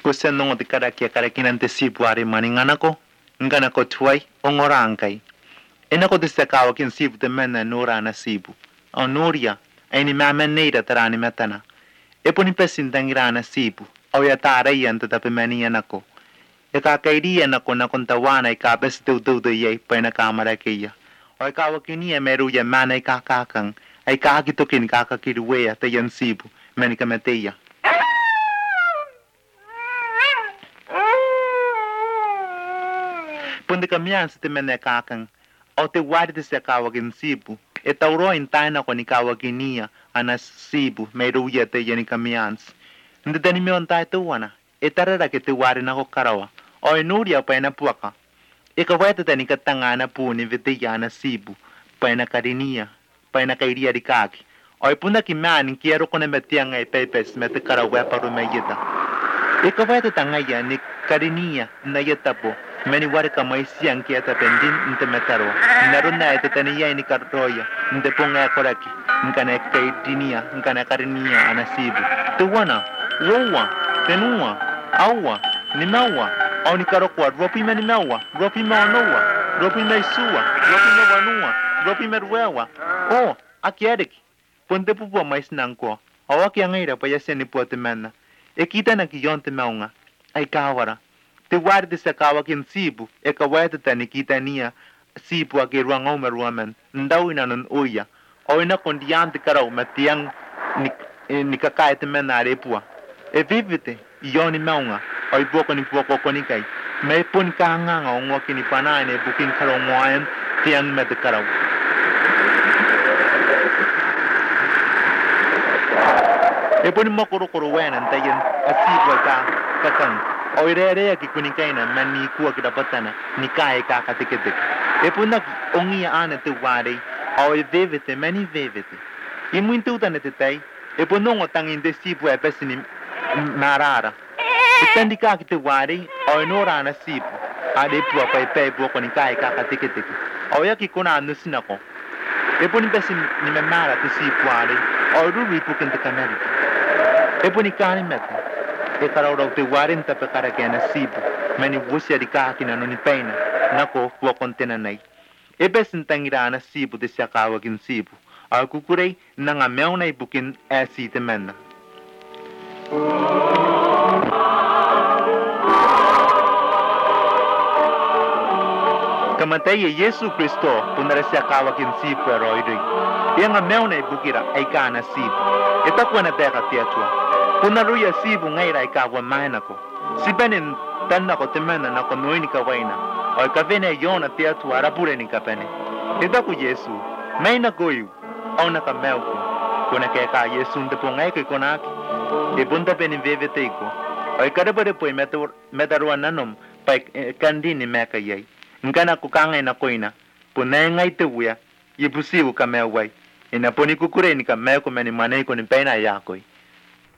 Kusenongo de karakinante sibuari maninganako, nganako tuai, ongorankai. Enako de sakawa kin sibu de mena nora na sibu. O noria, aini mama neida tarani metana. Eponi pesin tangirana sibu, o yatara yanta tapemani yanako. Eka kairia nako na kontawana ika bes do ye paina kamara keya. O ika wakini meru ya mana ika kakang, ika akitokin kakakiruwea te yan sibu, menikameteya. Punde kamian sa temene kakang, o te wadi te sa kawagin sibu, e tauro in taina ko ni kawaginia, ana sibu, may ruya te yan kamians. Hindi tani mi on tayo tuwana, e tarara ke te wadi na ko karawa, o inuria pa na puaka. E kaweta tani katangana po ni viteya na sibu, pa na karinia, pa na kairia di kaki. O ipunda kimanin kiero ko na metiang ay pepes mete karawa pa rumayita. E kaweta tangaya ni karinia na yata po, many warka may siyang kiyata pendin inte metaro. Naroon na ito taniya ni karoya, inte po nga koraki, nga na kaitinia, nga na karinia anasibu. Tuwana, wowa, tenua, awa, nimawa, au ni karokwa, ropi manimawa, ropi maonowa, ropi maisua, ropi mawanua, ropi merwewa. Oh, akiadik, punte po mais nangko, awaki ang ira pa yasin ni po temena. E kita na kiyonte maunga, ay kawara. Te guardi sa kawakin sibu, e kaweta tani kita niya, sibu ake ruang omeruamen, ndaw ina nun uya, o ina kondiante karaw matiyang nikakaya te menare pua. E vivite, yoni maunga, o iboko ni puako konikay, may pun kahanganga o ngwaki ni panay na buking karaw moayan, tiyang mete karaw. E pun makuro-kuro wenan tayin, asibu kakang, o ire ki kunikaina mani kuwa kidapatana ni kai kakatikitik. E punak ongia ana te wari, o e vevete mani vevete. I muito tane te tai, e punongo tangin de sibu e pesini marara. E tandi kaki te wari, o e nora na sibu, a de pua pa e pe buoko ni kai kakatikitik. O ya ki kuna anusinako. E puni pesi ni me mara te sibu wari, o ruri pukin te kameri. E puni kani meta. E karaurau te warinta pe kara kena sibu, mani wusia di kakina no ni peina, nako kuwa kontena nai. E besin tangira na sibu te siakawagin sibu, a kukurei nanga meuna ibukin e si te mena. Kamatay e Yesu Kristo punara siakawagin sibu e roidoi. E nga meuna ibukira ay ka na sibu. E takwa na deka tiatua. Punaruya sibu ngaira ikawa mahinako. Sibenin tanako temena nako noini kawaina. O kavene yona tiatu arapure ni kapene. Itaku Yesu, maina goyu, au naka melku. Kuna keka Yesu ndepo ngaike konaki. E punta peni veve teiko. O karabare poi metarua nanom pa kandini meka yai. Nkana kukanga ina koina. Puna ngai te uya, ipusiu kamewai. Ina poni kukure ni kameko meni maneiko ni pena yakoi.